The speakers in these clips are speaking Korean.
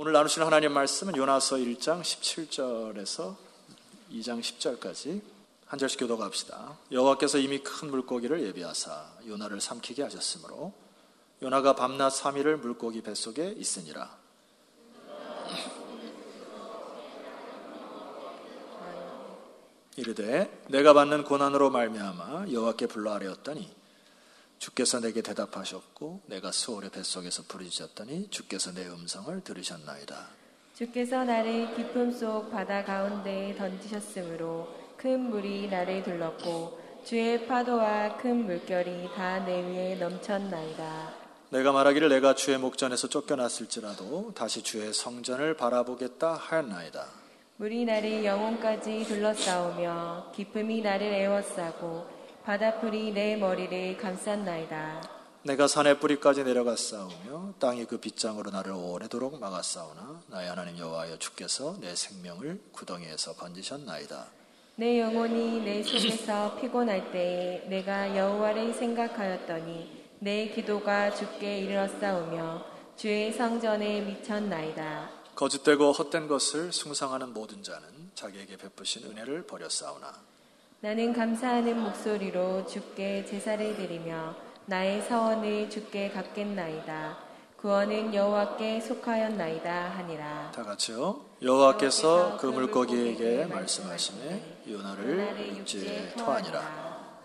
오늘 나누시는 하나님 말씀은 요나서 1장 17절에서 2장 10절까지 한 절씩 교독합시다. 여호와께서 이미 큰 물고기를 예비하사 요나를 삼키게 하셨으므로 요나가 밤낮 3일을 물고기 뱃속에 있으니라. 이르되 내가 받는 고난으로 말미암아 여호와께 불러 아뢰었더니 주께서 내게 대답하셨고 내가 수월의 뱃속에서 부르짖었더니 주께서 내 음성을 들으셨나이다. 주께서 나를 깊음 속 바다 가운데에 던지셨으므로 큰 물이 나를 둘렀고 주의 파도와 큰 물결이 다 내 위에 넘쳤나이다. 내가 말하기를 내가 주의 목전에서 쫓겨났을지라도 다시 주의 성전을 바라보겠다 하였나이다. 물이 나를 영혼까지 둘러싸우며 깊음이 나를 에워싸고 바다풀이 내 머리를 감쌌나이다. 내가 산의 뿌리까지 내려갔사오며 땅이 그 빗장으로 나를 오래도록 막았사오나 나의 하나님 여호와여 주께서 내 생명을 구덩이에서 건지셨나이다. 내 영혼이 내 속에서 피곤할 때에 내가 여호와를 생각하였더니 내 기도가 주께 이르렀사오며 주의 성전에 미쳤나이다. 거짓되고 헛된 것을 숭상하는 모든 자는 자기에게 베푸신 은혜를 버렸사오나 나는 감사하는 목소리로 주께 제사를 드리며 나의 서원을 주께 갚겠나이다. 구원은 여호와께 속하였나이다 하니라. 다 같이요. 여호와께서 그 물고기에게 말씀하시매 요나를 육지에 토하니라.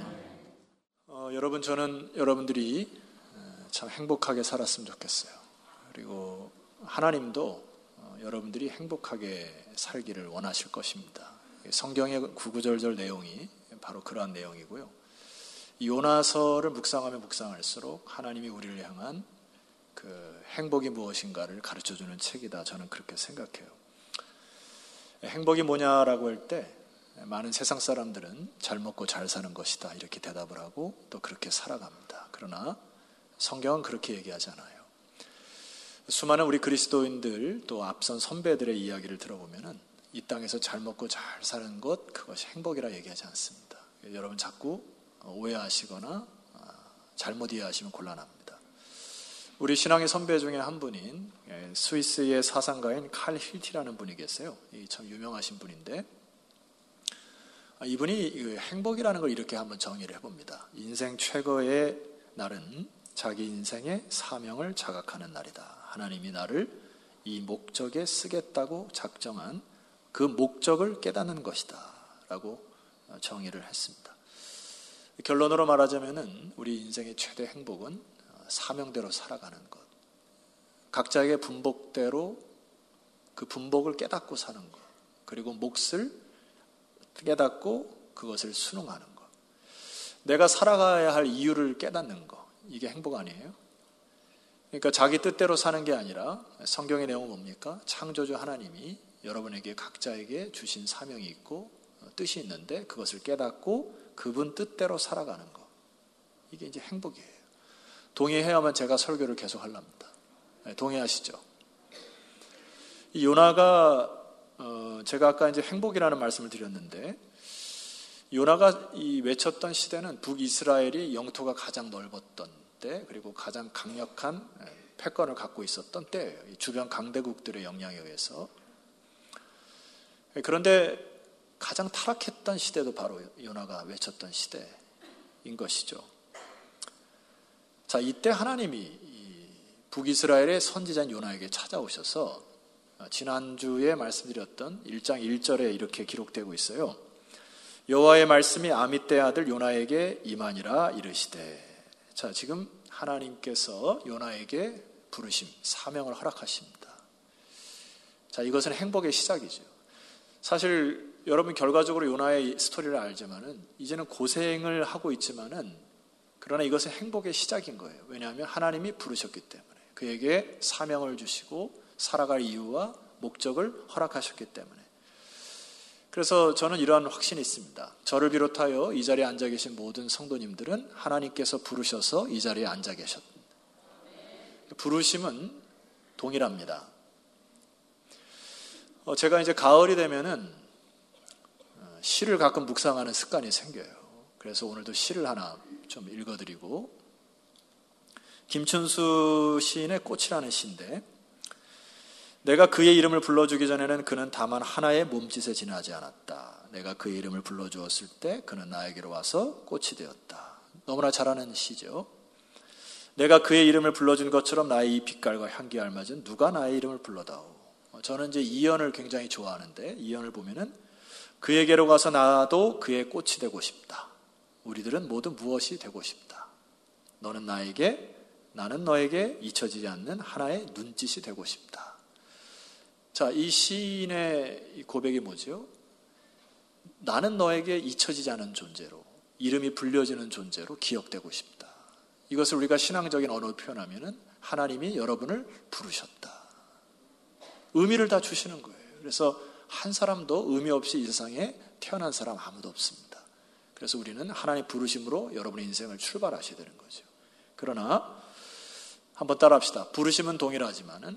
아멘. 여러분, 저는 여러분들이 참 행복하게 살았으면 좋겠어요. 그리고 하나님도 여러분들이 행복하게 살기를 원하실 것입니다. 성경의 구구절절 내용이 바로 그러한 내용이고요. 이 요나서를 묵상하면 묵상할수록 하나님이 우리를 향한 그 행복이 무엇인가를 가르쳐주는 책이다. 저는 그렇게 생각해요. 행복이 뭐냐라고 할 때 많은 세상 사람들은 잘 먹고 잘 사는 것이다 이렇게 대답을 하고 또 그렇게 살아갑니다. 그러나 성경은 그렇게 얘기하지 않아요. 수많은 우리 그리스도인들 또 앞선 선배들의 이야기를 들어보면은 이 땅에서 잘 먹고 잘 사는 것, 그것이 행복이라 얘기하지 않습니다. 여러분 자꾸 오해하시거나 잘못 이해하시면 곤란합니다. 우리 신앙의 선배 중에 한 분인 스위스의 사상가인 칼 힐티라는 분이 계세요. 참 유명하신 분인데 이분이 행복이라는 걸 이렇게 한번 정의를 해봅니다. 인생 최고의 날은 자기 인생의 사명을 자각하는 날이다. 하나님이 나를 이 목적에 쓰겠다고 작정한 그 목적을 깨닫는 것이다 라고 정의를 했습니다. 결론으로 말하자면 우리 인생의 최대 행복은 사명대로 살아가는 것, 각자에게 분복대로 그 분복을 깨닫고 사는 것, 그리고 몫을 깨닫고 그것을 순응하는 것, 내가 살아가야 할 이유를 깨닫는 것, 이게 행복 아니에요? 그러니까 자기 뜻대로 사는 게 아니라 성경의 내용은 뭡니까? 창조주 하나님이 여러분에게 각자에게 주신 사명이 있고 뜻이 있는데 그것을 깨닫고 그분 뜻대로 살아가는 것. 이게 이제 행복이에요. 동의해야만 제가 설교를 계속 하랍니다. 동의하시죠? 이 요나가 제가 아까 이제 행복이라는 말씀을 드렸는데 요나가 이 외쳤던 시대는 북이스라엘이 영토가 가장 넓었던 때 그리고 가장 강력한 패권을 갖고 있었던 때예요. 주변 강대국들의 영향에 의해서. 그런데 가장 타락했던 시대도 바로 요나가 외쳤던 시대인 것이죠. 자, 이때 하나님이 북이스라엘의 선지자인 요나에게 찾아오셔서 지난주에 말씀드렸던 1장 1절에 이렇게 기록되고 있어요. 여호와의 말씀이 아미떼 아들 요나에게 임하니라 이르시되. 자, 지금 하나님께서 요나에게 부르심, 사명을 허락하십니다. 자, 이것은 행복의 시작이죠. 사실 여러분 결과적으로 요나의 스토리를 알지만은 이제는 고생을 하고 있지만은 그러나 이것은 행복의 시작인 거예요. 왜냐하면 하나님이 부르셨기 때문에 그에게 사명을 주시고 살아갈 이유와 목적을 허락하셨기 때문에. 그래서 저는 이러한 확신이 있습니다. 저를 비롯하여 이 자리에 앉아 계신 모든 성도님들은 하나님께서 부르셔서 이 자리에 앉아 계셨습니다. 부르심은 동일합니다. 제가 이제 가을이 되면은 시를 가끔 묵상하는 습관이 생겨요. 그래서 오늘도 시를 하나 좀 읽어드리고, 김춘수 시인의 꽃이라는 시인데 내가 그의 이름을 불러주기 전에는 그는 다만 하나의 몸짓에 지나지 않았다. 내가 그의 이름을 불러주었을 때 그는 나에게로 와서 꽃이 되었다. 너무나 잘 아는 시죠. 내가 그의 이름을 불러준 것처럼 나의 이 빛깔과 향기에 알맞은 누가 나의 이름을 불러다오. 저는 이제 이언을 굉장히 좋아하는데 이언을 보면은 그에게로 가서 나도 그의 꽃이 되고 싶다. 우리들은 모두 무엇이 되고 싶다. 너는 나에게, 나는 너에게 잊혀지지 않는 하나의 눈짓이 되고 싶다. 자, 이 시인의 고백이 뭐죠? 나는 너에게 잊혀지지 않은 존재로, 이름이 불려지는 존재로 기억되고 싶다. 이것을 우리가 신앙적인 언어로 표현하면은 하나님이 여러분을 부르셨다. 의미를 다 주시는 거예요. 그래서 한 사람도 의미 없이 이 세상에 태어난 사람 아무도 없습니다. 그래서 우리는 하나님의 부르심으로 여러분의 인생을 출발하셔야 되는 거죠. 그러나 한번 따라합시다. 부르심은 동일하지만은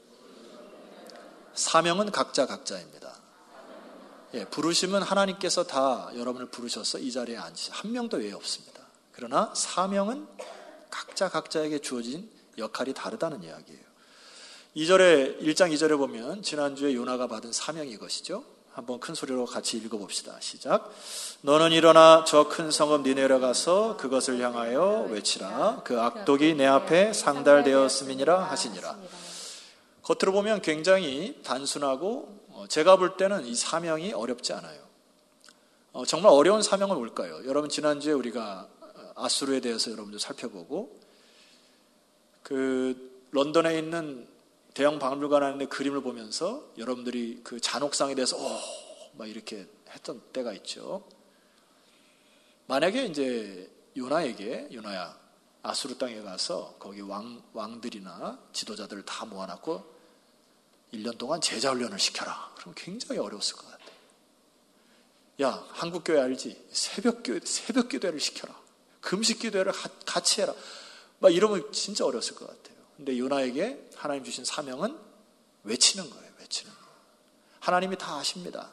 사명은 각자입니다. 예, 부르심은 하나님께서 다 여러분을 부르셔서 이 자리에 앉으셔. 한 명도 외에 없습니다. 그러나 사명은 각자에게 주어진 역할이 다르다는 이야기예요. 1장 2절에 보면 지난주에 요나가 받은 사명이 이것이죠. 한번 큰 소리로 같이 읽어봅시다. 시작. 너는 일어나 저 큰 성읍 니네로 가서 그것을 향하여 외치라. 그 악독이 내 앞에 상달되었음이니라 하시니라. 겉으로 보면 굉장히 단순하고 제가 볼 때는 이 사명이 어렵지 않아요. 정말 어려운 사명은 뭘까요? 여러분 지난주에 우리가 아수르에 대해서 여러분들 살펴보고 그 런던에 있는 대형 박물관 안에 그림을 보면서 여러분들이 그 잔혹상에 대해서 막 이렇게 했던 때가 있죠. 만약에 이제 요나야 아수르 땅에 가서 거기 왕들이나 지도자들을 다 모아놨고 1년 동안 제자 훈련을 시켜라. 그러면 굉장히 어려웠을 것 같아요. 야, 한국교회 알지? 새벽기도회를 시켜라. 금식기도회를 같이 해라. 막 이러면 진짜 어려웠을 것 같아요. 근데 요나에게 하나님 주신 사명은 외치는 거예요. 외치는 거. 하나님이 다 아십니다.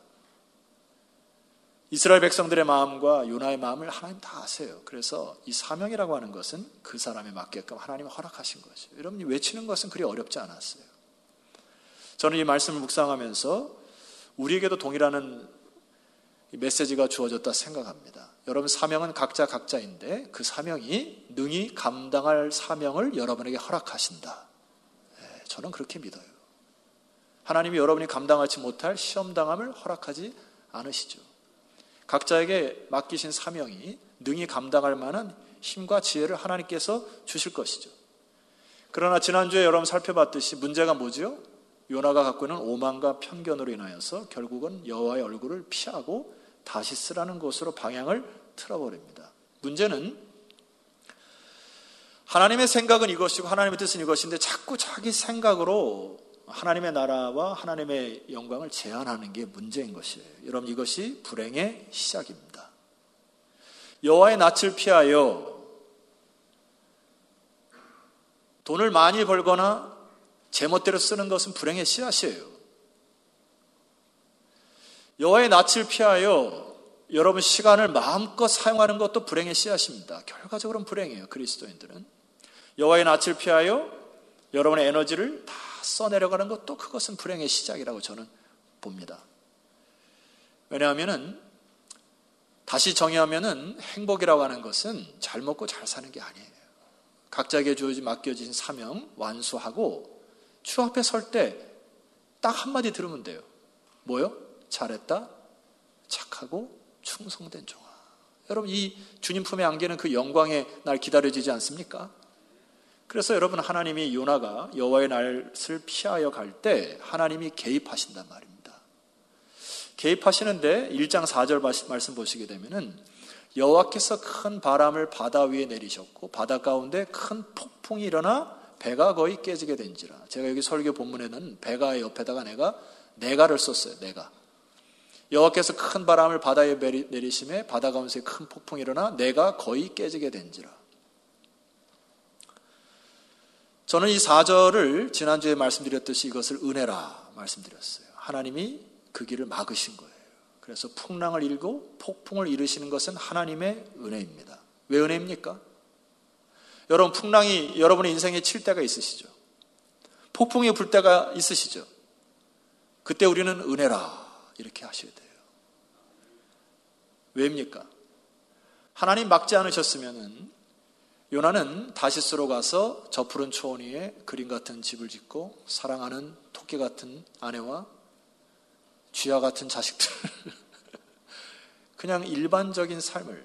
이스라엘 백성들의 마음과 요나의 마음을 하나님 다 아세요. 그래서 이 사명이라고 하는 것은 그 사람에 맞게끔 하나님이 허락하신 거죠. 여러분이 외치는 것은 그리 어렵지 않았어요. 저는 이 말씀을 묵상하면서 우리에게도 동일한 메시지가 주어졌다 생각합니다. 여러분 사명은 각자인데 그 사명이 능히 감당할 사명을 여러분에게 허락하신다. 저는 그렇게 믿어요. 하나님이 여러분이 감당하지 못할 시험당함을 허락하지 않으시죠. 각자에게 맡기신 사명이 능히 감당할 만한 힘과 지혜를 하나님께서 주실 것이죠. 그러나 지난주에 여러분 살펴봤듯이 문제가 뭐죠? 요나가 갖고 있는 오만과 편견으로 인하여서 결국은 여호와의 얼굴을 피하고 다시 쓰라는 곳으로 방향을 틀어버립니다. 문제는 하나님의 생각은 이것이고 하나님의 뜻은 이것인데 자꾸 자기 생각으로 하나님의 나라와 하나님의 영광을 제한하는 게 문제인 것이에요. 여러분 이것이 불행의 시작입니다. 여호와의 낯을 피하여 돈을 많이 벌거나 제멋대로 쓰는 것은 불행의 씨앗이에요. 여호와의 낯을 피하여 여러분 시간을 마음껏 사용하는 것도 불행의 씨앗입니다. 결과적으로는 불행해요. 그리스도인들은. 여호와의 낯을 피하여 여러분의 에너지를 다 써내려가는 것도 그것은 불행의 시작이라고 저는 봅니다. 왜냐하면은 다시 정의하면은 행복이라고 하는 것은 잘 먹고 잘 사는 게 아니에요. 각자에게 주어진 맡겨진 사명 완수하고 주 앞에 설 때 딱 한마디 들으면 돼요. 뭐요? 잘했다, 착하고 충성된 종아. 여러분 이 주님 품에 안기는 그 영광의 날 기다려지지 않습니까? 그래서 여러분 하나님이 요나가 여호와의 낯을 피하여 갈 때 하나님이 개입하신단 말입니다. 개입하시는데 1장 4절 말씀 보시게 되면은 여호와께서 큰 바람을 바다 위에 내리셨고 바다 가운데 큰 폭풍이 일어나 배가 거의 깨지게 된지라. 제가 여기 설교 본문에는 배가 옆에다가 내가를 썼어요. 내가. 여호와께서 큰 바람을 바다에 내리심에 바다 가운데 큰 폭풍이 일어나 내가 거의 깨지게 된지라. 저는 이 4절을 지난주에 말씀드렸듯이 이것을 은혜라 말씀드렸어요. 하나님이 그 길을 막으신 거예요. 그래서 풍랑을 일고 폭풍을 이루시는 것은 하나님의 은혜입니다. 왜 은혜입니까? 여러분 풍랑이 여러분의 인생에 칠 때가 있으시죠. 폭풍이 불 때가 있으시죠. 그때 우리는 은혜라 이렇게 하셔야 돼요. 왜입니까? 하나님 막지 않으셨으면은 요나는 다시스로 가서 저 푸른 초원 위에 그림 같은 집을 짓고 사랑하는 토끼 같은 아내와 쥐와 같은 자식들 그냥 일반적인 삶을,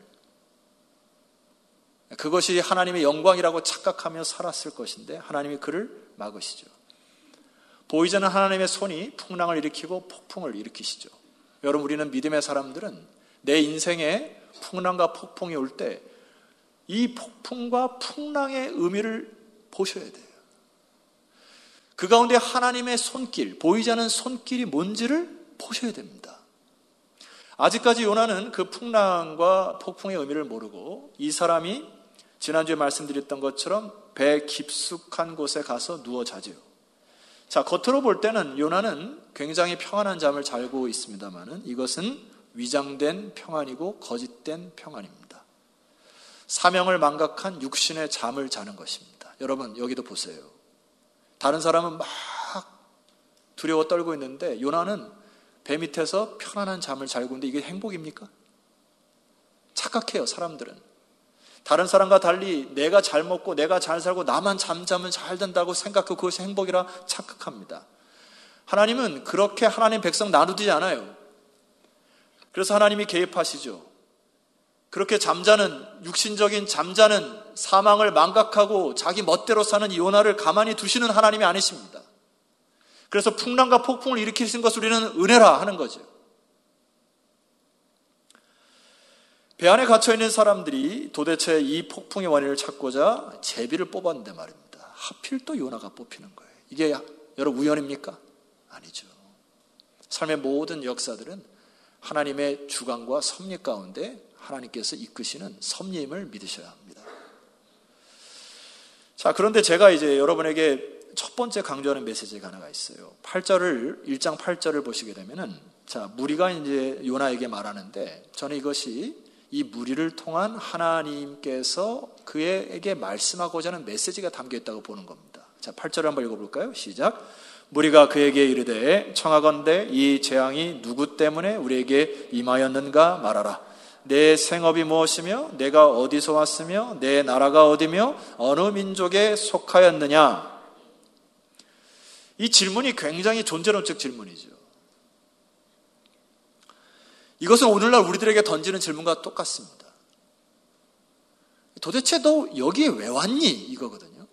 그것이 하나님의 영광이라고 착각하며 살았을 것인데 하나님이 그를 막으시죠. 보이지 않는 하나님의 손이 풍랑을 일으키고 폭풍을 일으키시죠. 여러분, 우리는 믿음의 사람들은 내 인생에 풍랑과 폭풍이 올 때 이 폭풍과 풍랑의 의미를 보셔야 돼요. 그 가운데 하나님의 손길, 보이지 않는 손길이 뭔지를 보셔야 됩니다. 아직까지 요나는 그 풍랑과 폭풍의 의미를 모르고 이 사람이 지난주에 말씀드렸던 것처럼 배 깊숙한 곳에 가서 누워 자지요. 자, 겉으로 볼 때는 요나는 굉장히 평안한 잠을 자고 있습니다만 이것은 위장된 평안이고 거짓된 평안입니다. 사명을 망각한 육신의 잠을 자는 것입니다. 여러분, 여기도 보세요. 다른 사람은 막 두려워 떨고 있는데 요나는 배 밑에서 편안한 잠을 자고 있는데 이게 행복입니까? 착각해요, 사람들은. 다른 사람과 달리 내가 잘 먹고 내가 잘 살고 나만 잠자면 잘 된다고 생각하고 그것이 행복이라 착각합니다. 하나님은 그렇게 하나님 백성 나누지 않아요. 그래서 하나님이 개입하시죠. 그렇게 잠자는, 육신적인 잠자는, 사망을 망각하고 자기 멋대로 사는 이 요나를 가만히 두시는 하나님이 아니십니다. 그래서 풍랑과 폭풍을 일으키신 것을 우리는 은혜라 하는 거죠. 배 안에 갇혀있는 사람들이 도대체 이 폭풍의 원인을 찾고자 제비를 뽑았는데 말입니다. 하필 또 요나가 뽑히는 거예요. 이게 여러분 우연입니까? 아니죠. 삶의 모든 역사들은 하나님의 주관과 섭리 가운데 하나님께서 이끄시는 섭리임을 믿으셔야 합니다. 자, 그런데 제가 이제 여러분에게 첫 번째 강조하는 메시지가 하나가 있어요. 1장 8절을 보시게 되면은, 자, 무리가 이제 요나에게 말하는데, 저는 이것이 이 무리를 통한 하나님께서 그에게 말씀하고자 하는 메시지가 담겨 있다고 보는 겁니다. 자, 8절을 한번 읽어볼까요? 시작. 무리가 그에게 이르되 청하건대 이 재앙이 누구 때문에 우리에게 임하였는가 말하라. 내 생업이 무엇이며 내가 어디서 왔으며 내 나라가 어디며 어느 민족에 속하였느냐. 이 질문이 굉장히 존재론적 질문이죠. 이것은 오늘날 우리들에게 던지는 질문과 똑같습니다. 도대체 너 여기에 왜 왔니? 이거거든요.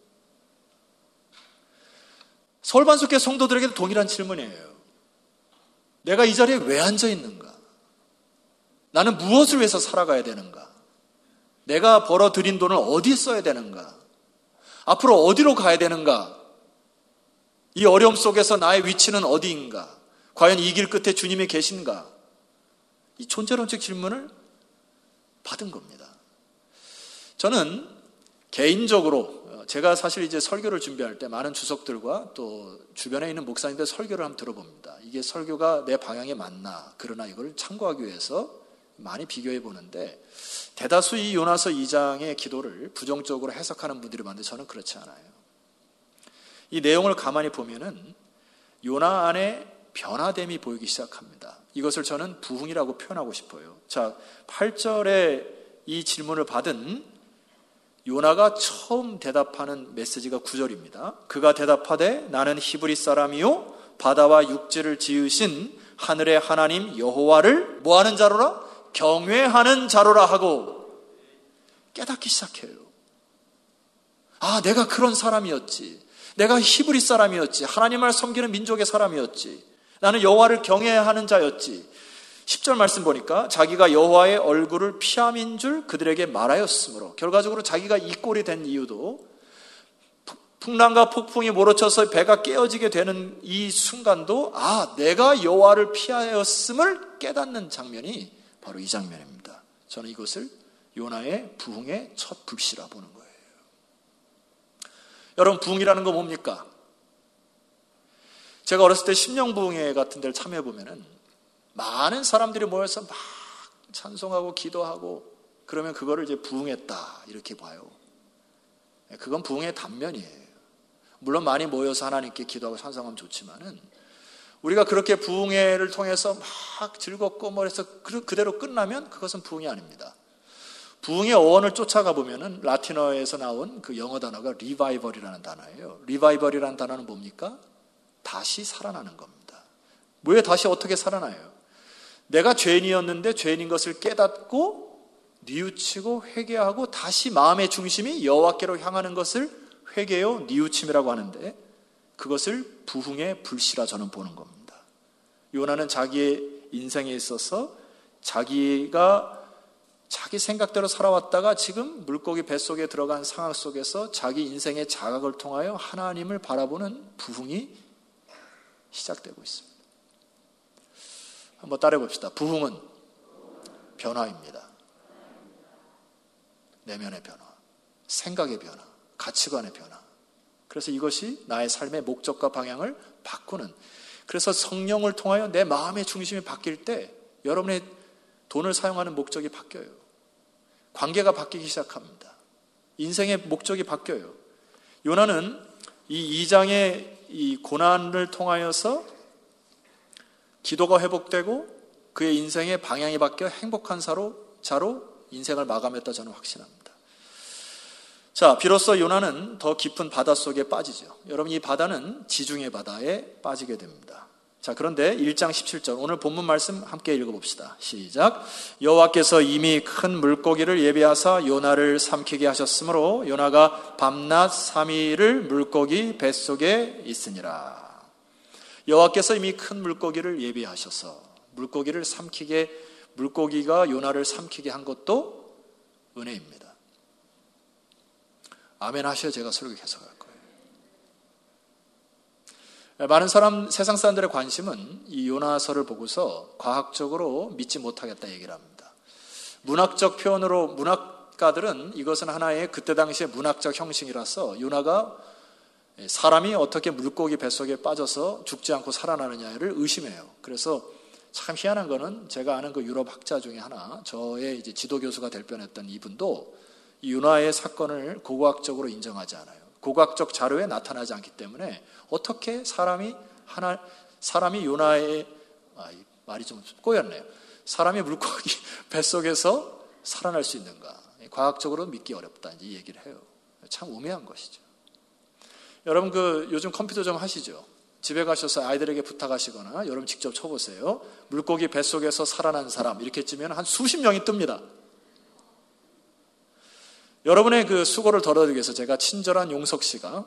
서울반석교회 성도들에게도 동일한 질문이에요. 내가 이 자리에 왜 앉아 있는가? 나는 무엇을 위해서 살아가야 되는가? 내가 벌어들인 돈을 어디에 써야 되는가? 앞으로 어디로 가야 되는가? 이 어려움 속에서 나의 위치는 어디인가? 과연 이 길 끝에 주님이 계신가? 이 존재론적 질문을 받은 겁니다. 저는 개인적으로 제가 사실 이제 설교를 준비할 때 많은 주석들과 또 주변에 있는 목사님들 설교를 한번 들어봅니다. 이게 설교가 내 방향에 맞나? 그러나 이걸 참고하기 위해서 많이 비교해 보는데 대다수 이 요나서 2장의 기도를 부정적으로 해석하는 분들이 많은데 저는 그렇지 않아요. 이 내용을 가만히 보면은 요나 안에 변화됨이 보이기 시작합니다. 이것을 저는 부흥이라고 표현하고 싶어요. 자, 8절에 이 질문을 받은 요나가 처음 대답하는 메시지가 9절입니다. 그가 대답하되 나는 히브리 사람이요 바다와 육지를 지으신 하늘의 하나님 여호와를 뭐하는 자로라? 경외하는 자로라 하고 깨닫기 시작해요. 아, 내가 그런 사람이었지. 내가 히브리 사람이었지. 하나님을 섬기는 민족의 사람이었지. 나는 여호와를 경외하는 자였지. 10절 말씀 보니까 자기가 여호와의 얼굴을 피함인 줄 그들에게 말하였으므로, 결과적으로 자기가 이 꼴이 된 이유도 풍랑과 폭풍이 몰아쳐서 배가 깨어지게 되는 이 순간도 아, 내가 여호와를 피하였음을 깨닫는 장면이 바로 이 장면입니다. 저는 이것을 요나의 부흥의 첫 불씨라 보는 거예요. 여러분, 부흥이라는 거 뭡니까? 제가 어렸을 때 심령부흥회 같은 데를 참여해보면은 많은 사람들이 모여서 막 찬송하고 기도하고 그러면 그거를 이제 부흥했다 이렇게 봐요. 그건 부흥의 단면이에요. 물론 많이 모여서 하나님께 기도하고 찬송하면 좋지만은 우리가 그렇게 부흥회를 통해서 막 즐겁고 뭐 해서 그대로 끝나면 그것은 부흥이 아닙니다. 부흥의 어원을 쫓아가 보면은 라틴어에서 나온 그 영어 단어가 리바이벌이라는 단어예요. 리바이벌이라는 단어는 뭡니까? 다시 살아나는 겁니다. 왜 다시 어떻게 살아나요? 내가 죄인이었는데 죄인인 것을 깨닫고 뉘우치고 회개하고 다시 마음의 중심이 여호와께로 향하는 것을 회개요 뉘우침이라고 하는데, 그것을 부흥의 불씨라 저는 보는 겁니다. 요나는 자기의 인생에 있어서 자기가 자기 생각대로 살아왔다가 지금 물고기 뱃속에 들어간 상황 속에서 자기 인생의 자각을 통하여 하나님을 바라보는 부흥이 시작되고 있습니다. 한번 따라해 봅시다. 부흥은 변화입니다. 내면의 변화, 생각의 변화, 가치관의 변화. 그래서 이것이 나의 삶의 목적과 방향을 바꾸는, 그래서 성령을 통하여 내 마음의 중심이 바뀔 때 여러분의 돈을 사용하는 목적이 바뀌어요. 관계가 바뀌기 시작합니다. 인생의 목적이 바뀌어요. 요나는 이 2장의 이 고난을 통하여서 기도가 회복되고 그의 인생의 방향이 바뀌어 행복한 자로 인생을 마감했다 저는 확신합니다. 자, 비로소 요나는 더 깊은 바다 속에 빠지죠. 여러분, 이 바다는 지중해 바다에 빠지게 됩니다. 자, 그런데 1장 17절 오늘 본문 말씀 함께 읽어봅시다. 시작. 여호와께서 이미 큰 물고기를 예비하사 요나를 삼키게 하셨으므로 요나가 밤낮 3일을 물고기 뱃속에 있으니라. 여호와께서 이미 큰 물고기를 예비하셔서 물고기가 요나를 삼키게 한 것도 은혜입니다. 아멘 하셔야 제가 설교 계속할 거예요. 많은 세상 사람들의 관심은 이 요나서를 보고서 과학적으로 믿지 못하겠다 얘기를 합니다. 문학적 표현으로 문학가들은 이것은 하나의 그때 당시의 문학적 형식이라서 요나가 사람이 어떻게 물고기 뱃속에 빠져서 죽지 않고 살아나느냐를 의심해요. 그래서 참 희한한 거는 제가 아는 그 유럽 학자 중에 하나, 저의 이제 지도교수가 될 뻔했던 이분도 이 요나의 사건을 고고학적으로 인정하지 않아요. 고고학적 자료에 나타나지 않기 때문에 어떻게 사람이 요나의 말이 좀 꼬였네요. 사람이 물고기 뱃속에서 살아날 수 있는가? 과학적으로 믿기 어렵다 이 얘기를 해요. 참 우매한 것이죠. 여러분 요즘 컴퓨터 좀 하시죠. 집에 가셔서 아이들에게 부탁하시거나 여러분 직접 쳐보세요. 물고기 뱃속에서 살아난 사람 이렇게 치면 한 수십 명이 뜹니다. 여러분의 그 수고를 덜어드리기 위해서 제가 친절한 용석 씨가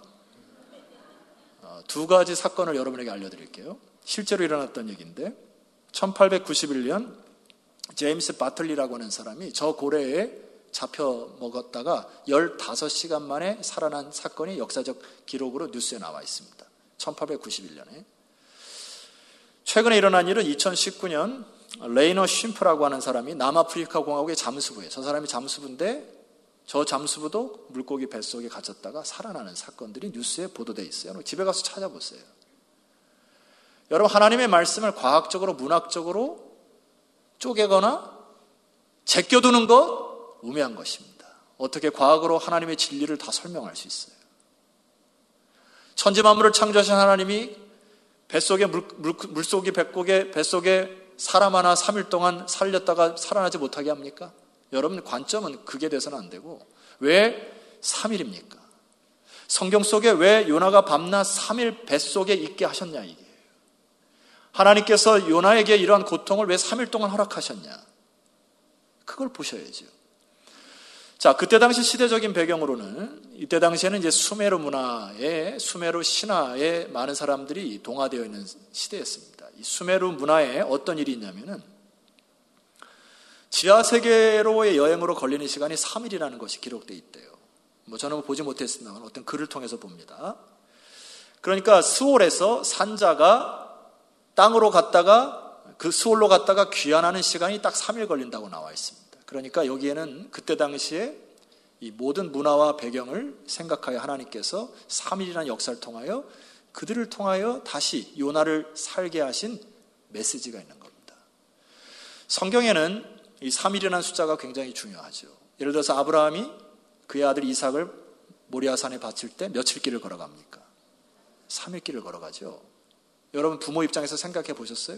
2가지 사건을 여러분에게 알려드릴게요. 실제로 일어났던 얘기인데 1891년 제임스 바틀리라고 하는 사람이 저 고래에 잡혀 먹었다가 15시간 만에 살아난 사건이 역사적 기록으로 뉴스에 나와 있습니다. 1891년에. 최근에 일어난 일은 2019년 레이너 쉼프라고 하는 사람이 남아프리카 공화국의 잠수부에, 저 사람이 잠수부인데 저 잠수부도 물고기 뱃속에 갇혔다가 살아나는 사건들이 뉴스에 보도되어 있어요. 집에 가서 찾아보세요. 여러분, 하나님의 말씀을 과학적으로 문학적으로 쪼개거나 제껴두는 것 우매한 것입니다. 어떻게 과학으로 하나님의 진리를 다 설명할 수 있어요? 천지 만물을 창조하신 하나님이 뱃속에 물속이 뱃속에 사람 하나 3일 동안 살렸다가 살아나지 못하게 합니까? 여러분, 관점은 그게 돼서는 안 되고, 왜 3일입니까? 성경 속에 왜 요나가 밤낮 3일 뱃속에 있게 하셨냐 이게. 하나님께서 요나에게 이러한 고통을 왜 3일 동안 허락하셨냐. 그걸 보셔야죠. 자, 그때 당시 시대적인 배경으로는 이때 당시에는 이제 수메르 신화에 많은 사람들이 동화되어 있는 시대였습니다. 이 수메르 문화에 어떤 일이 있냐면은 지하세계로의 여행으로 걸리는 시간이 3일이라는 것이 기록되어 있대요. 저는 보지 못했습니다만 어떤 글을 통해서 봅니다. 그러니까 스올에서 산자가 땅으로 갔다가 그 스올로 갔다가 귀환하는 시간이 딱 3일 걸린다고 나와 있습니다. 그러니까 여기에는 그때 당시에 이 모든 문화와 배경을 생각하여 하나님께서 3일이라는 역사를 통하여 그들을 통하여 다시 요나를 살게 하신 메시지가 있는 겁니다. 성경에는 이 3일이라는 숫자가 굉장히 중요하죠. 예를 들어서 아브라함이 그의 아들 이삭을 모리아산에 바칠 때 며칠 길을 걸어갑니까? 3일 길을 걸어가죠. 여러분 부모 입장에서 생각해 보셨어요?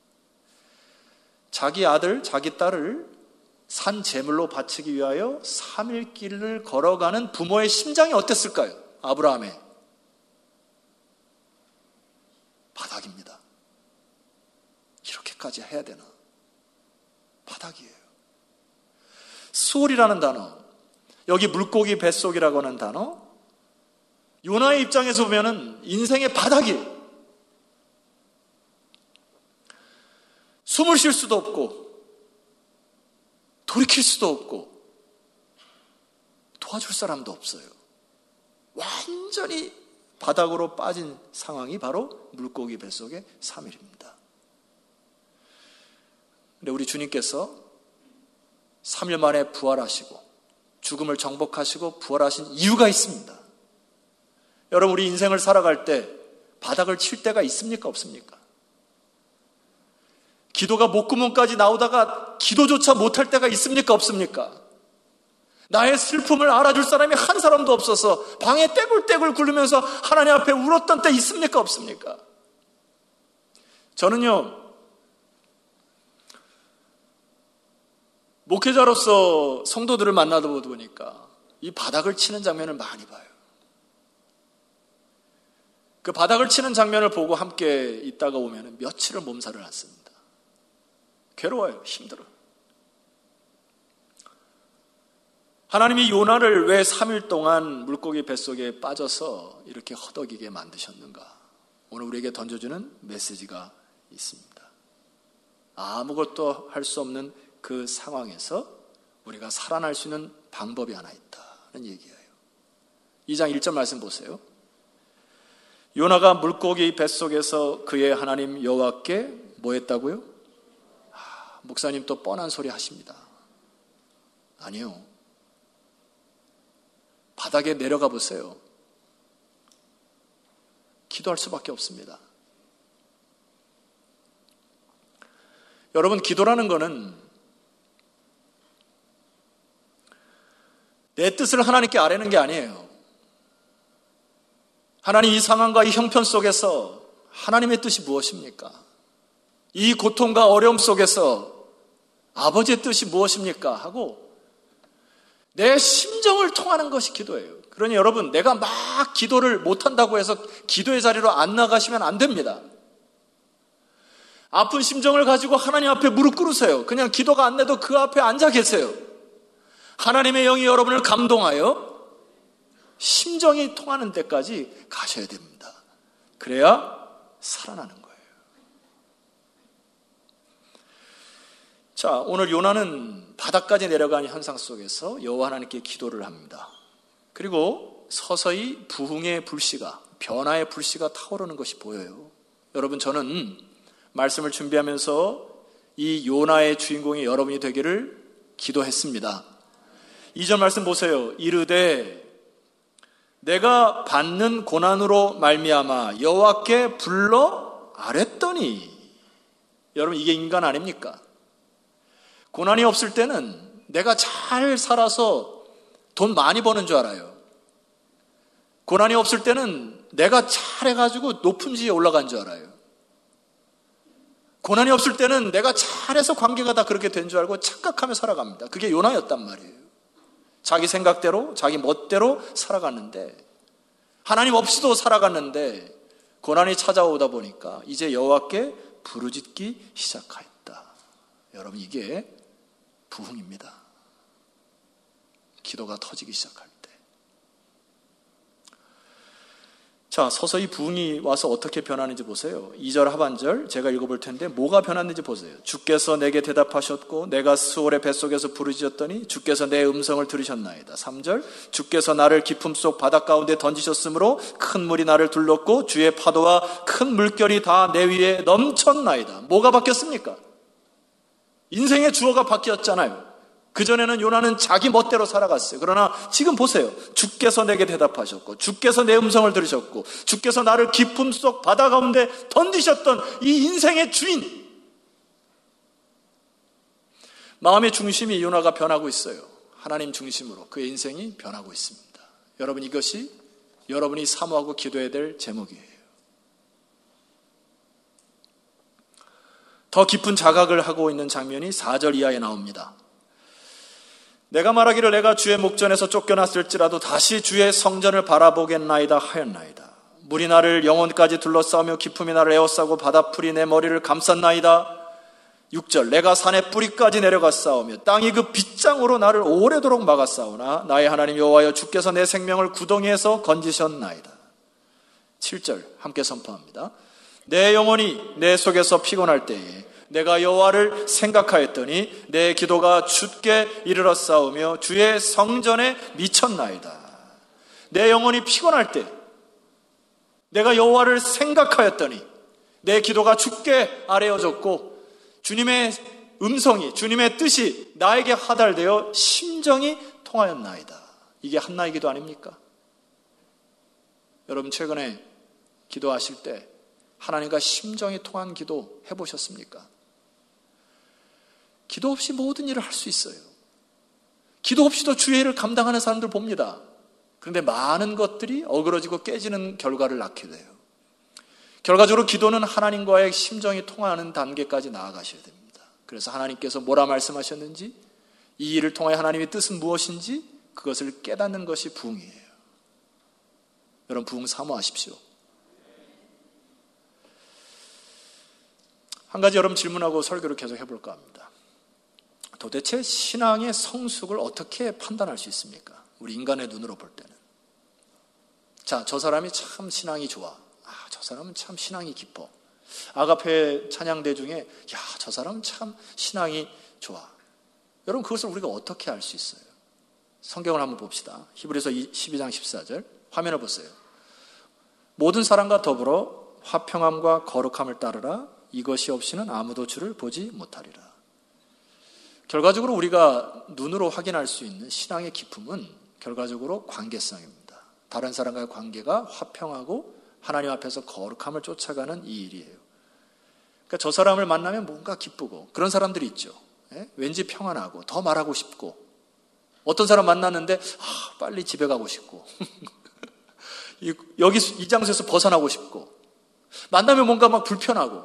자기 아들, 자기 딸을 산 제물로 바치기 위하여 3일 길을 걸어가는 부모의 심장이 어땠을까요? 아브라함의 바닥입니다. 이렇게까지 해야 되나? 바닥이에요. 수월이라는 단어, 여기 물고기 뱃속이라고 하는 단어, 요나의 입장에서 보면은 인생의 바닥이에요. 숨을 쉴 수도 없고 돌이킬 수도 없고 도와줄 사람도 없어요. 완전히 바닥으로 빠진 상황이 바로 물고기 뱃속의 3일입니다. 근데 우리 주님께서 3일 만에 부활하시고 죽음을 정복하시고 부활하신 이유가 있습니다. 여러분, 우리 인생을 살아갈 때 바닥을 칠 때가 있습니까? 없습니까? 기도가 목구멍까지 나오다가 기도조차 못할 때가 있습니까? 없습니까? 나의 슬픔을 알아줄 사람이 한 사람도 없어서 방에 떼굴떼굴 굴르면서 하나님 앞에 울었던 때 있습니까? 없습니까? 저는요, 목회자로서 성도들을 만나다 보니까 이 바닥을 치는 장면을 많이 봐요. 그 바닥을 치는 장면을 보고 함께 있다가 오면 며칠을 몸살을 앓습니다. 괴로워요. 힘들어요. 하나님이 요나를 왜 3일 동안 물고기 뱃속에 빠져서 이렇게 허덕이게 만드셨는가? 오늘 우리에게 던져주는 메시지가 있습니다. 아무것도 할 수 없는 그 상황에서 우리가 살아날 수 있는 방법이 하나 있다는 얘기예요. 2장 1절 말씀 보세요. 요나가 물고기 뱃속에서 그의 하나님 여호와께 뭐 했다고요? 목사님 또 뻔한 소리 하십니다. 아니요. 바닥에 내려가 보세요. 기도할 수밖에 없습니다. 여러분, 기도라는 거는 내 뜻을 하나님께 아뢰는 게 아니에요. 하나님, 이 상황과 이 형편 속에서 하나님의 뜻이 무엇입니까? 이 고통과 어려움 속에서 아버지의 뜻이 무엇입니까? 하고 내 심정을 통하는 것이 기도예요. 그러니 여러분, 내가 막 기도를 못한다고 해서 기도의 자리로 안 나가시면 안 됩니다. 아픈 심정을 가지고 하나님 앞에 무릎 꿇으세요. 그냥 기도가 안 돼도 그 앞에 앉아 계세요. 하나님의 영이 여러분을 감동하여 심정이 통하는 데까지 가셔야 됩니다. 그래야 살아나는 거예요. 자, 오늘 요나는 바닥까지 내려간 현상 속에서 여호와 하나님께 기도를 합니다. 그리고 서서히 부흥의 불씨가, 변화의 불씨가 타오르는 것이 보여요. 여러분, 저는 말씀을 준비하면서 이 요나의 주인공이 여러분이 되기를 기도했습니다. 2절 말씀 보세요. 이르되 내가 받는 고난으로 말미암아 여호와께 불러 아뢰더니. 여러분, 이게 인간 아닙니까? 고난이 없을 때는 내가 잘 살아서 돈 많이 버는 줄 알아요. 고난이 없을 때는 내가 잘해가지고 높은 지에 올라간 줄 알아요. 고난이 없을 때는 내가 잘해서 관계가 다 그렇게 된 줄 알고 착각하며 살아갑니다. 그게 요나였단 말이에요. 자기 생각대로, 자기 멋대로 살아갔는데, 하나님 없이도 살아갔는데 고난이 찾아오다 보니까 이제 여호와께 부르짖기 시작하였다. 여러분, 이게 부흥입니다. 기도가 터지기 시작할 때. 자, 서서히 부흥이 와서 어떻게 변하는지 보세요. 2절 하반절 제가 읽어볼 텐데 뭐가 변했는지 보세요. 주께서 내게 대답하셨고 내가 스올의 뱃속에서 부르짖었더니 주께서 내 음성을 들으셨나이다. 3절 주께서 나를 깊음 속 바닷 가운데 던지셨으므로 큰 물이 나를 둘렀고 주의 파도와 큰 물결이 다 내 위에 넘쳤나이다. 뭐가 바뀌었습니까? 인생의 주어가 바뀌었잖아요. 그전에는 요나는 자기 멋대로 살아갔어요. 그러나 지금 보세요. 주께서 내게 대답하셨고 주께서 내 음성을 들으셨고 주께서 나를 깊음 속 바다 가운데 던지셨던 이 인생의 주인. 마음의 중심이 요나가 변하고 있어요. 하나님 중심으로 그의 인생이 변하고 있습니다. 여러분, 이것이 여러분이 사모하고 기도해야 될 제목이에요. 더 깊은 자각을 하고 있는 장면이 4절 이하에 나옵니다. 내가 말하기를 내가 주의 목전에서 쫓겨났을지라도 다시 주의 성전을 바라보겠나이다 하였나이다. 물이 나를 영혼까지 둘러싸우며 기품이 나를 에워싸고 바다풀이 내 머리를 감쌌나이다. 6절 내가 산의 뿌리까지 내려갔사오며 땅이 그 빗장으로 나를 오래도록 막았사오나 나의 하나님 여호와여 주께서 내 생명을 구덩이에서 건지셨나이다. 7절 함께 선포합니다. 내 영혼이 내 속에서 피곤할 때에 내가 여호와를 생각하였더니 내 기도가 주께 이르렀사오며 주의 성전에 미쳤나이다. 내 영혼이 피곤할 때 내가 여호와를 생각하였더니 내 기도가 주께 아뢰어졌고 주님의 음성이, 주님의 뜻이 나에게 하달되어 심정이 통하였나이다. 이게 한나의 기도 아닙니까? 여러분 최근에 기도하실 때 하나님과 심정이 통한 기도 해보셨습니까? 기도 없이 모든 일을 할 수 있어요. 기도 없이도 주의 일을 감당하는 사람들 봅니다. 그런데 많은 것들이 어그러지고 깨지는 결과를 낳게 돼요. 결과적으로 기도는 하나님과의 심정이 통하는 단계까지 나아가셔야 됩니다. 그래서 하나님께서 뭐라 말씀하셨는지, 이 일을 통하여 하나님의 뜻은 무엇인지 그것을 깨닫는 것이 부흥이에요. 여러분 부흥 사모하십시오. 한 가지 여러분 질문하고 설교를 계속 해볼까 합니다. 도대체 신앙의 성숙을 어떻게 판단할 수 있습니까? 우리 인간의 눈으로 볼 때는. 자, 저 사람이 참 신앙이 좋아. 저 사람은 참 신앙이 깊어. 아가페 찬양대 중에 저 사람은 참 신앙이 좋아. 여러분 그것을 우리가 어떻게 알 수 있어요? 성경을 한번 봅시다. 히브리서 12장 14절 화면을 보세요. 모든 사람과 더불어 화평함과 거룩함을 따르라. 이것이 없이는 아무도 주를 보지 못하리라. 결과적으로 우리가 눈으로 확인할 수 있는 신앙의 깊음은 결과적으로 관계성입니다. 다른 사람과의 관계가 화평하고 하나님 앞에서 거룩함을 쫓아가는 이 일이에요. 그러니까 저 사람을 만나면 뭔가 기쁘고 그런 사람들이 있죠. 왠지 평안하고 더 말하고 싶고 어떤 사람 만났는데 빨리 집에 가고 싶고 여기 이 장소에서 벗어나고 싶고 만나면 뭔가 막 불편하고.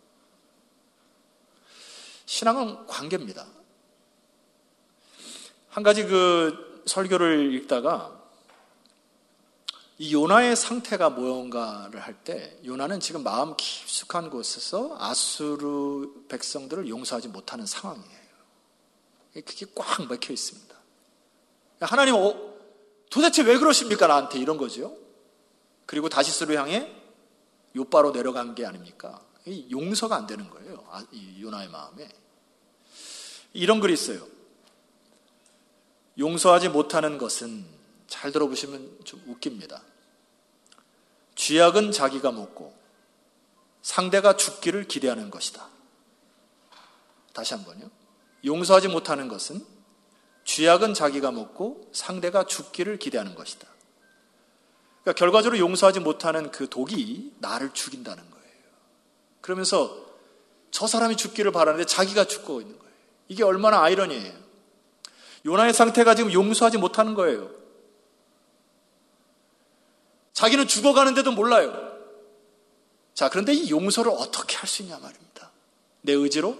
신앙은 관계입니다. 한 가지 그 설교를 읽다가 이 요나의 상태가 뭔가를 할 때 요나는 지금 마음 깊숙한 곳에서 아수르 백성들을 용서하지 못하는 상황이에요. 그게 꽉 막혀 있습니다. 하나님 도대체 왜 그러십니까 나한테 이런 거죠. 그리고 다시스로 향해 요바로 내려간 게 아닙니까? 용서가 안 되는 거예요. 이 요나의 마음에. 이런 글이 있어요. 용서하지 못하는 것은 잘 들어보시면 좀 웃깁니다. 쥐약은 자기가 먹고 상대가 죽기를 기대하는 것이다. 다시 한번요. 용서하지 못하는 것은 쥐약은 자기가 먹고 상대가 죽기를 기대하는 것이다. 그러니까 결과적으로 용서하지 못하는 그 독이 나를 죽인다는 거예요. 그러면서 저 사람이 죽기를 바라는데 자기가 죽고 있는 거예요. 이게 얼마나 아이러니해요. 요나의 상태가 지금 용서하지 못하는 거예요. 자기는 죽어가는데도 몰라요. 자, 그런데 이 용서를 어떻게 할 수 있냐 말입니다. 내 의지로?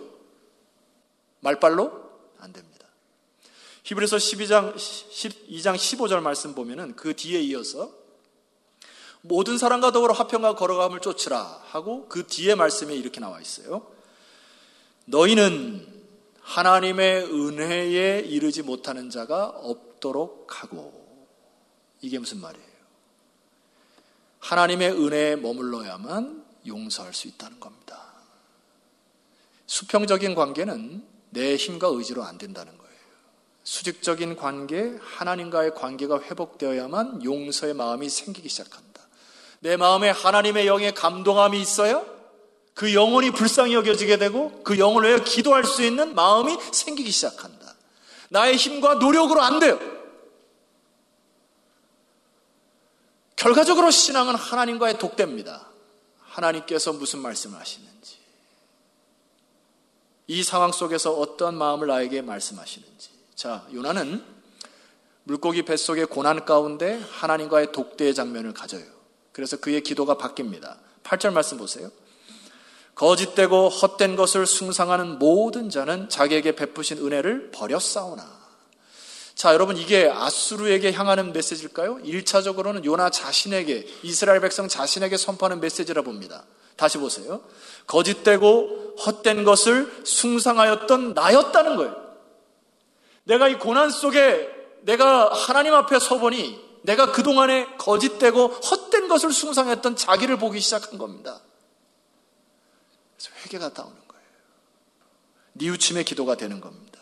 말빨로? 안 됩니다. 히브리서 12장 15절 말씀 보면은 그 뒤에 이어서 모든 사람과 더불어 화평과 거룩함을 쫓으라 하고 그 뒤에 말씀에 이렇게 나와 있어요. 너희는 하나님의 은혜에 이르지 못하는 자가 없도록 하고. 이게 무슨 말이에요? 하나님의 은혜에 머물러야만 용서할 수 있다는 겁니다. 수평적인 관계는 내 힘과 의지로 안 된다는 거예요. 수직적인 관계, 하나님과의 관계가 회복되어야만 용서의 마음이 생기기 시작한다. 내 마음에 하나님의 영의 감동함이 있어야 그 영혼이 불쌍히 여겨지게 되고 그 영혼을 위해 기도할 수 있는 마음이 생기기 시작한다. 나의 힘과 노력으로 안 돼요. 결과적으로 신앙은 하나님과의 독대입니다. 하나님께서 무슨 말씀을 하시는지, 이 상황 속에서 어떤 마음을 나에게 말씀하시는지. 자, 요나는 물고기 뱃속의 고난 가운데 하나님과의 독대의 장면을 가져요. 그래서 그의 기도가 바뀝니다. 8절 말씀 보세요. 거짓되고 헛된 것을 숭상하는 모든 자는 자기에게 베푸신 은혜를 버렸사오나. 자, 여러분, 이게 아수르에게 향하는 메시지일까요? 1차적으로는 요나 자신에게, 이스라엘 백성 자신에게 선포하는 메시지라 봅니다. 다시 보세요. 거짓되고 헛된 것을 숭상하였던 나였다는 거예요. 내가 이 고난 속에 내가 하나님 앞에 서보니 내가 그동안에 거짓되고 헛된 것을 숭상했던 자기를 보기 시작한 겁니다. 그래서 회개가 나오는 거예요. 뉘우침의 기도가 되는 겁니다.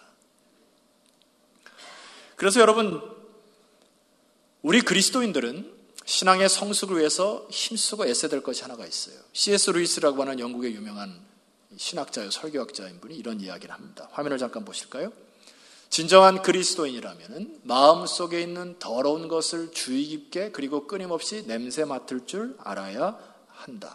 그래서 여러분, 우리 그리스도인들은 신앙의 성숙을 위해서 힘쓰고 애써야 될 것이 하나가 있어요. C.S. 루이스라고 하는 영국의 유명한 신학자요, 설교학자인 분이 이런 이야기를 합니다. 화면을 잠깐 보실까요? 진정한 그리스도인이라면 마음속에 있는 더러운 것을 주의 깊게 그리고 끊임없이 냄새 맡을 줄 알아야 한다.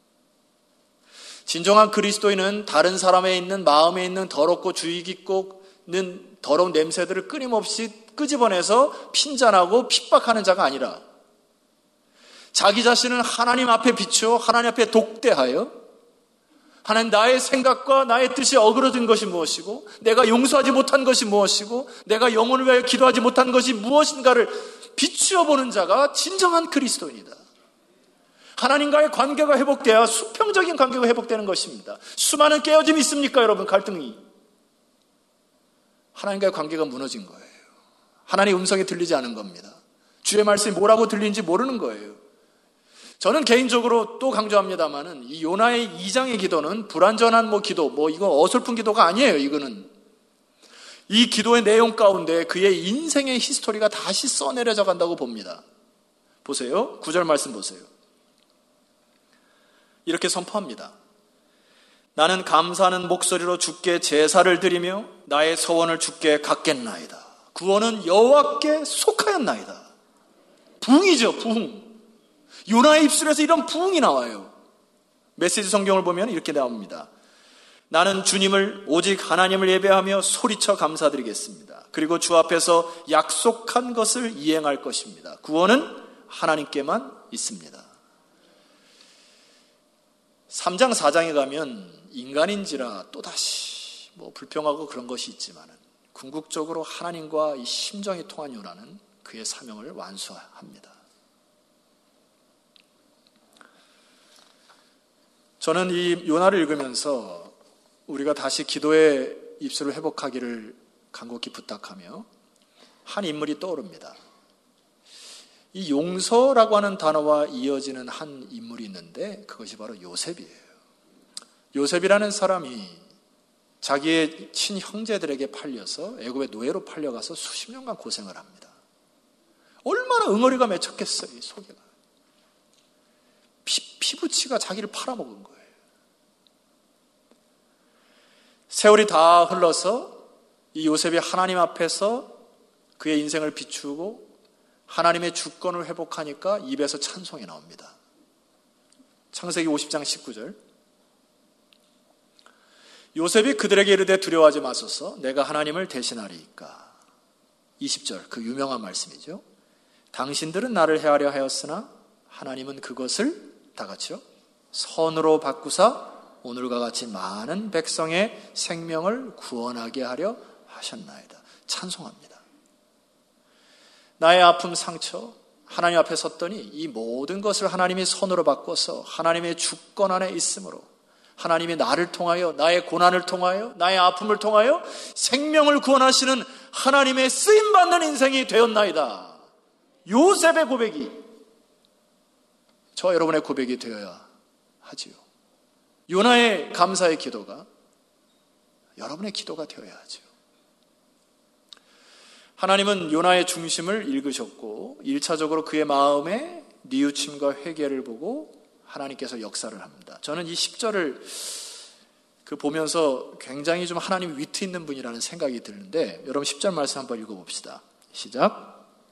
진정한 그리스도인은 다른 사람에 있는 마음에 있는 더럽고 주의 깊고는 더러운 냄새들을 끊임없이 끄집어내서 핀잔하고 핍박하는 자가 아니라 자기 자신을 하나님 앞에 비추어 하나님 앞에 독대하여 하나님, 나의 생각과 나의 뜻이 어그러진 것이 무엇이고 내가 용서하지 못한 것이 무엇이고 내가 영혼을 위하여 기도하지 못한 것이 무엇인가를 비추어 보는 자가 진정한 그리스도인이다. 하나님과의 관계가 회복돼야 수평적인 관계가 회복되는 것입니다. 수많은 깨어짐이 있습니까, 여러분? 갈등이. 하나님과의 관계가 무너진 거예요. 하나님의 음성이 들리지 않은 겁니다. 주의 말씀이 뭐라고 들리는지 모르는 거예요. 저는 개인적으로 또 강조합니다만은 이 요나의 2장의 기도는 불완전한 기도, 이거 어설픈 기도가 아니에요. 이거는 이 기도의 내용 가운데 그의 인생의 히스토리가 다시 써내려져 간다고 봅니다. 보세요. 9절 말씀 보세요. 이렇게 선포합니다. 나는 감사하는 목소리로 주께 제사를 드리며 나의 서원을 주께 갚겠나이다. 구원은 여호와께 속하였나이다. 부흥이죠, 부흥. 요나의 입술에서 이런 부흥이 나와요. 메시지 성경을 보면 이렇게 나옵니다. 나는 주님을 오직 하나님을 예배하며 소리쳐 감사드리겠습니다. 그리고 주 앞에서 약속한 것을 이행할 것입니다. 구원은 하나님께만 있습니다. 3장 4장에 가면 인간인지라 또다시 불평하고 그런 것이 있지만 궁극적으로 하나님과 이 심정이 통한 요나는 그의 사명을 완수합니다. 저는 이 요나를 읽으면서 우리가 다시 기도의 입술을 회복하기를 간곡히 부탁하며 한 인물이 떠오릅니다. 이 용서라고 하는 단어와 이어지는 한 인물이 있는데 그것이 바로 요셉이에요. 요셉이라는 사람이 자기의 친형제들에게 팔려서 애굽의 노예로 팔려가서 수십 년간 고생을 합니다. 얼마나 응어리가 맺혔겠어요, 이 속에가. 피부치가 자기를 팔아먹은 거예요. 세월이 다 흘러서 이 요셉이 하나님 앞에서 그의 인생을 비추고 하나님의 주권을 회복하니까 입에서 찬송이 나옵니다. 창세기 50장 19절. 요셉이 그들에게 이르되 두려워하지 마소서 내가 하나님을 대신하리이까. 20절 그 유명한 말씀이죠. 당신들은 나를 해하려 하였으나 하나님은 그것을 다 같이요 선으로 바꾸사 오늘과 같이 많은 백성의 생명을 구원하게 하려 하셨나이다. 찬송합니다. 나의 아픔 상처 하나님 앞에 섰더니 이 모든 것을 하나님이 선으로 바꿔서 하나님의 주권 안에 있으므로 하나님이 나를 통하여 나의 고난을 통하여 나의 아픔을 통하여 생명을 구원하시는 하나님의 쓰임받는 인생이 되었나이다. 요셉의 고백이 저와 여러분의 고백이 되어야 하지요. 요나의 감사의 기도가 여러분의 기도가 되어야 하죠. 하나님은 요나의 중심을 읽으셨고 1차적으로 그의 마음에 뉘우침과 회개를 보고 하나님께서 역사를 합니다. 저는 이 10절을 보면서 굉장히 좀 하나님이 위트 있는 분이라는 생각이 드는데 여러분 10절 말씀 한번 읽어봅시다. 시작.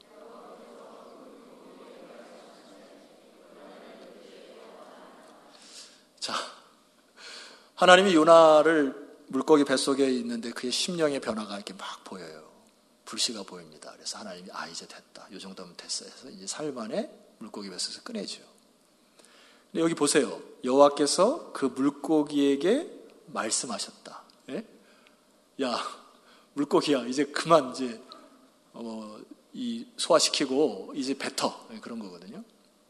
자, 하나님이 요나를 물고기 뱃속에 있는데 그의 심령의 변화가 이렇게 막 보여요. 불씨가 보입니다. 그래서 하나님이 이제 됐다. 이 정도면 됐어 해서 이제 4일 만에 물고기 뱃속에서 꺼내죠. 여기 보세요. 여호와께서 그 물고기에게 말씀하셨다. 예? 야, 물고기야, 이제 그만 이제 이 소화시키고 이제 뱉어. 그런 거거든요.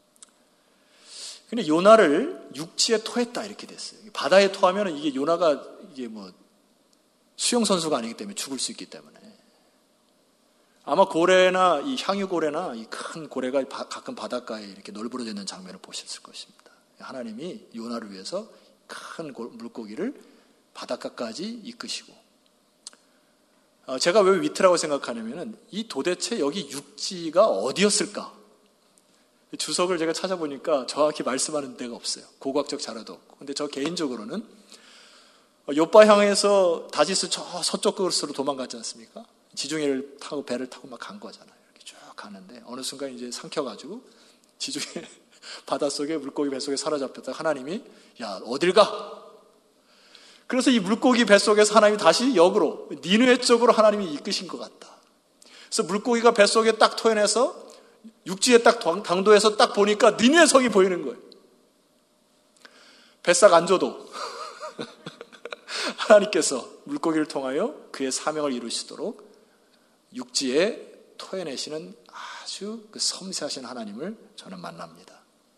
근데 요나를 육지에 토했다 이렇게 됐어요. 바다에 토하면 이게 요나가 이게 뭐 수영 선수가 아니기 때문에 죽을 수 있기 때문에 아마 고래나 이 향유고래나 이 큰 고래가 가끔 바닷가에 이렇게 널브러져 있는 장면을 보셨을 것입니다. 하나님이 요나를 위해서 큰 물고기를 바닷가까지 이끄시고, 제가 왜 위트라고 생각하냐면은 이 도대체 여기 육지가 어디였을까? 주석을 제가 찾아보니까 정확히 말씀하는 데가 없어요. 고고학적 자료도 없고. 근데 저 개인적으로는 요바향에서 다시스 저 서쪽 끝으로 도망갔지 않습니까? 지중해를 타고 배를 타고 막 간 거잖아요. 이렇게 쭉 가는데 어느 순간 이제 삼켜가지고 지중해 바닷속에 물고기 뱃속에 사로잡혔다. 하나님이 야 어딜 가? 그래서 이 물고기 뱃속에서 하나님이 다시 역으로 니느웨 쪽으로 하나님이 이끄신 것 같다. 그래서 물고기가 뱃속에 딱 토해내서 육지에 딱 당도해서 딱 보니까 니느웨 성이 보이는 거예요. 뱃삭 안 줘도 하나님께서 물고기를 통하여 그의 사명을 이루시도록 육지에 토해내시는 아주 그 섬세하신 하나님을 저는 만납니다.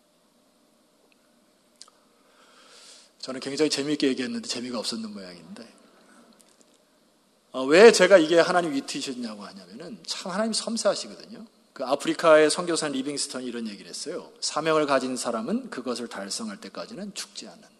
저는 굉장히 재미있게 얘기했는데 재미가 없었는 모양인데, 왜 제가 이게 하나님 위트이셨냐고 하냐면은 참 하나님 섬세하시거든요. 그 아프리카의 선교사 리빙스턴이 이런 얘기를 했어요. 사명을 가진 사람은 그것을 달성할 때까지는 죽지 않는다.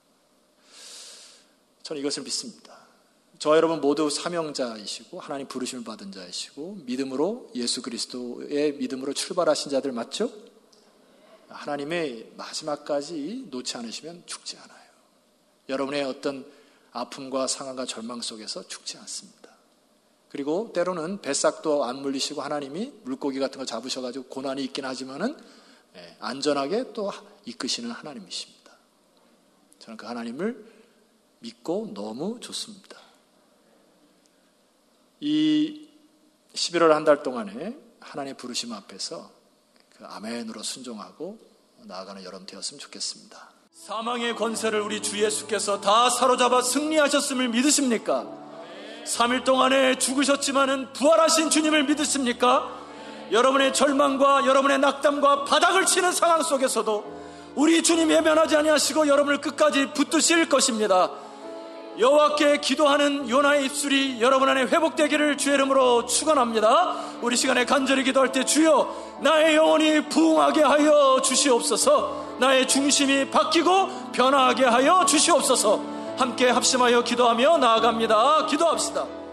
저는 이것을 믿습니다. 저와 여러분 모두 사명자이시고 하나님 부르심을 받은 자이시고 믿음으로 예수 그리스도의 믿음으로 출발하신 자들 맞죠? 하나님의 마지막까지 놓지 않으시면 죽지 않아요. 여러분의 어떤 아픔과 상함과 절망 속에서 죽지 않습니다. 그리고 때로는 뱃삭도 안 물리시고 하나님이 물고기 같은 거 잡으셔가지고 고난이 있긴 하지만은 안전하게 또 이끄시는 하나님이십니다. 저는 그 하나님을 믿고 너무 좋습니다. 이 11월 한 달 동안에 하나님의 부르심 앞에서 그 아멘으로 순종하고 나아가는 여러분 되었으면 좋겠습니다. 사망의 권세를 우리 주 예수께서 다 사로잡아 승리하셨음을 믿으십니까? 3일 동안에 죽으셨지만은 부활하신 주님을 믿으십니까? 여러분의 절망과 여러분의 낙담과 바닥을 치는 상황 속에서도 우리 주님 외면하지 아니하시고 여러분을 끝까지 붙드실 것입니다. 여호와께 기도하는 요나의 입술이 여러분 안에 회복되기를 주의 이름으로 축원합니다. 우리 시간에 간절히 기도할 때 주여 나의 영혼이 부흥하게 하여 주시옵소서. 나의 중심이 바뀌고 변화하게 하여 주시옵소서. 함께 합심하여 기도하며 나아갑니다. 기도합시다.